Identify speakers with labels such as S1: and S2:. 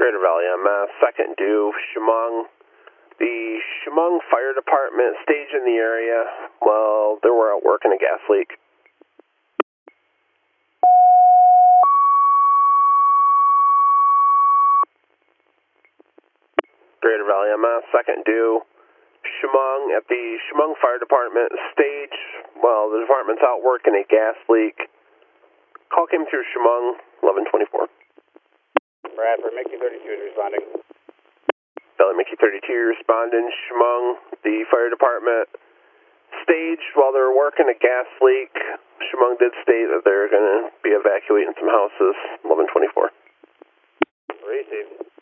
S1: Greater Valley MS, second due, Chemung. The Chemung Fire Department stage in the area while they were out working a gas leak. Greater Valley MS, second due, Chemung at the Chemung Fire Department stage while the department's out working a gas leak. Call came through Chemung, 1124.
S2: Bradford, Mickey 32 is responding.
S1: Valley Mickey 32 responding, Chemung, the fire department stage while they were working a gas leak. Chemung did state that they're going to be evacuating some houses, 1124.
S2: Received.